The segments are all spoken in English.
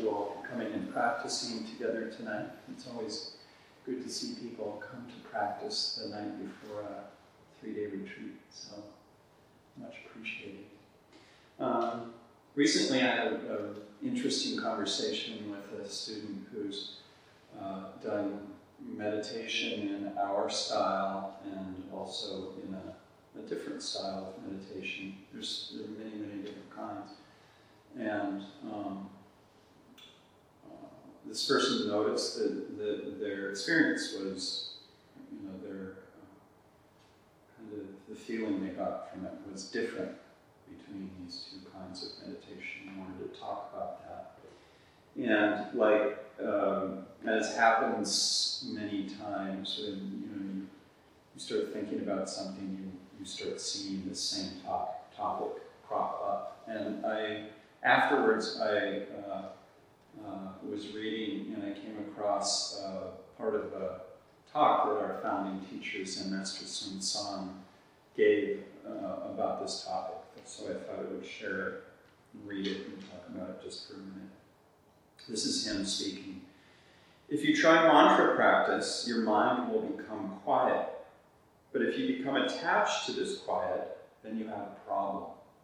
unusual coming and practicing together tonight. It's always good to see people come to practice the night before a 3-day retreat, so much appreciated. Recently I had an interesting conversation with a student who's done meditation in our style and also in a different style of meditation. There are many, many different kinds. And this person noticed that their experience was, their kind of the feeling they got from it was different between these two kinds of meditation. I wanted to talk about that. And as happens many times when you start thinking about something, you start seeing the same topic crop up. And afterwards I was reading and I came across part of a talk that our founding teacher, Zen Master Sun San, gave about this topic. So I thought I would share it, read it, and talk about it just for a minute. This is him speaking. If you try mantra practice, your mind will become quiet. But if you become attached to this quiet, then you have a problem.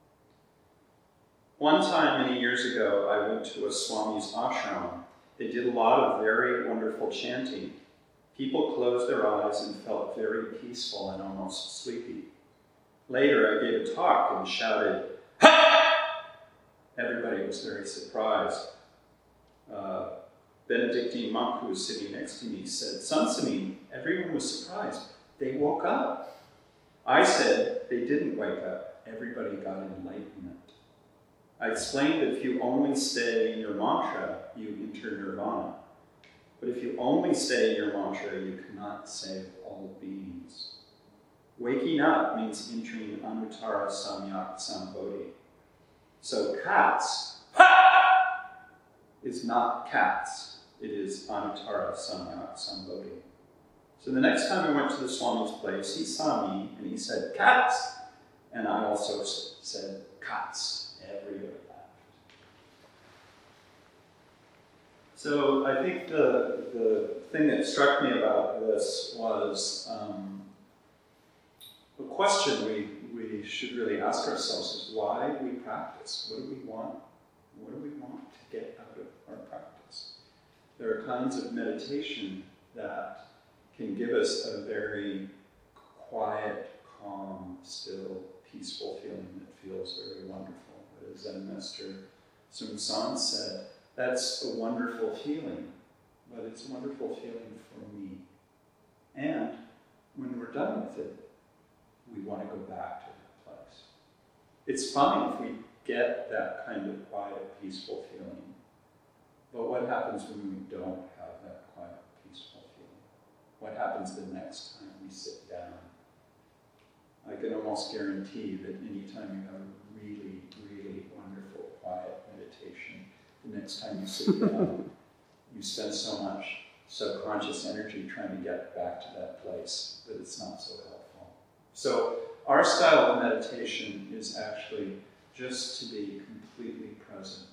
One time, many years ago, I went to a Swami's ashram. They did a lot of very wonderful chanting. People closed their eyes and felt very peaceful and almost sleepy. Later, I gave a talk and shouted, "Ha!" Everybody was very surprised. Benedictine monk who was sitting next to me said, "Sansamine," everyone was surprised. They woke up. I said, they didn't wake up. Everybody got enlightenment. I explained that if you only stay in your mantra, you enter nirvana. But if you only stay in your mantra, you cannot save all beings. Waking up means entering Anuttara Samyak Sambodhi. So cats, ha! is not cats. It is Anuttara Samyak Sambodhi. So the next time I went to the Swami's place, he saw me and he said, "Cats!" And I also said, "Cats." Everybody laughed. So I think the thing that struck me about this was the question we should really ask ourselves is why we practice. What do we want? What do we want to get out of our practice? There are kinds of meditation that can give us a very quiet, calm, still, peaceful feeling that feels very wonderful. As Zen Master Sun San said, that's a wonderful feeling, but it's a wonderful feeling for me. And when we're done with it, we want to go back to that place. It's fine if we get that kind of quiet, peaceful feeling. But what happens when we don't have that quiet, peaceful feeling? What happens the next time we sit down? I can almost guarantee that anytime you have a really, really wonderful, quiet meditation, the next time you sit down, you spend so much subconscious energy trying to get back to that place that it's not so helpful. So our style of meditation is actually just to be completely present.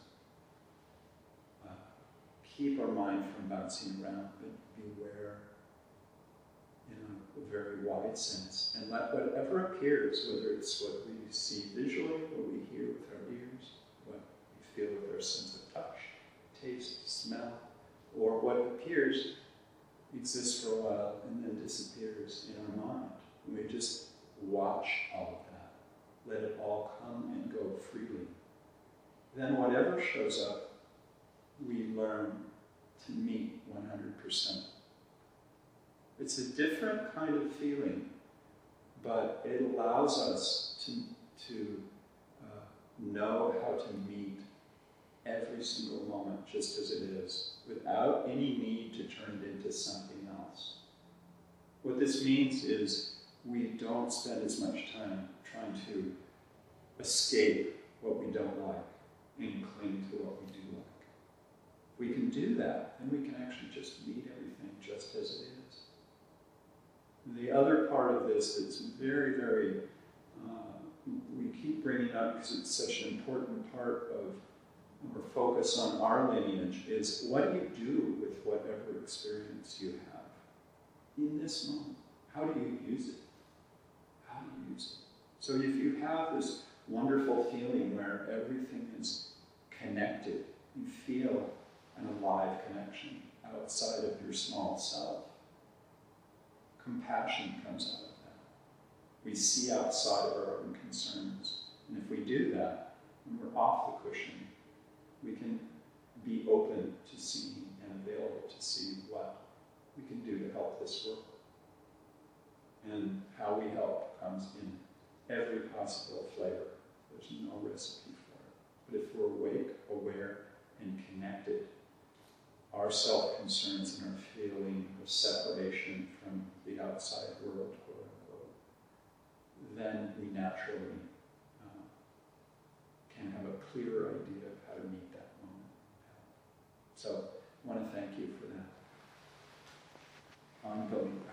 Keep our mind from bouncing around, but be aware in a very wide sense. And let whatever appears, whether it's what we see visually, what we hear with our ears, what we feel with our sense of touch, taste, smell, or what appears, exists for a while and then disappears in our mind. And we just watch all of that. Let it all come and go freely. Then whatever shows up, we learn to meet 100%. It's a different kind of feeling, but it allows us to know how to meet every single moment just as it is, without any need to turn it into something else. What this means is we don't spend as much time trying to escape what we don't like and cling to what we do like. If we can do that, then we can actually just meet everything just as it is. And the other part of this that's very, very, we keep bringing up because it's such an important part of or focus on our lineage, is what do you do with whatever experience you have in this moment? How do you use it? How do you use it? So if you have this wonderful feeling where everything is connected, you feel an alive connection outside of your small self, compassion comes out of that. We see outside of our own concerns. And if we do that, when we're off the cushion, we can be open to seeing and available to see what we can do to help this world. And how we help comes in every possible flavor. There's no recipe for it. But if we're awake, aware, and connected, our self-concerns and our feeling of separation from the outside world, quote unquote, then we naturally can have a clearer idea of how to meet that moment. So I want to thank you for that ongoing